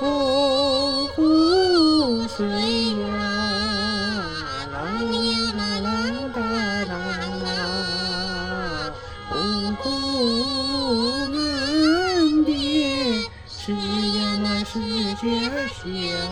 洪湖水呀，浪呀啦浪哒浪啊，洪湖岸边是呀嘛是家乡，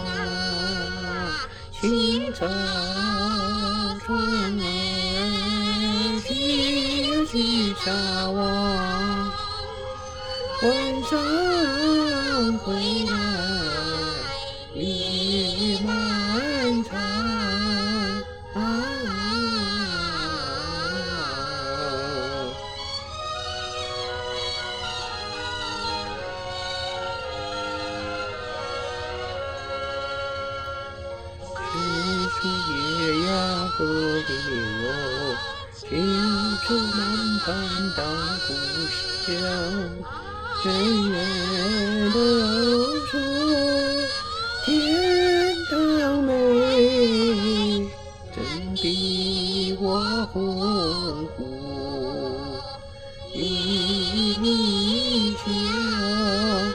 青草中儿去撒网，晚上回来雨漫长是树叶呀和柳，听出满盘大鼓响，人人都说天堂美，真比我洪湖一里香。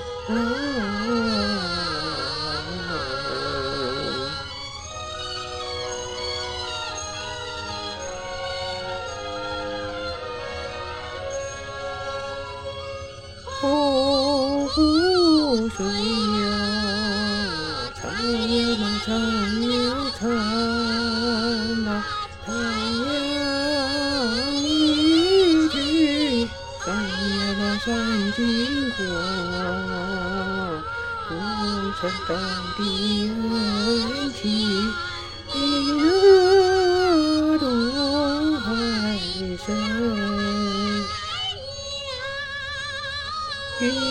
洪湖水呀，长呀嘛长呀长啊，太阳一去，山呀嘛山尽光，不曾大地恩情，比那东海深。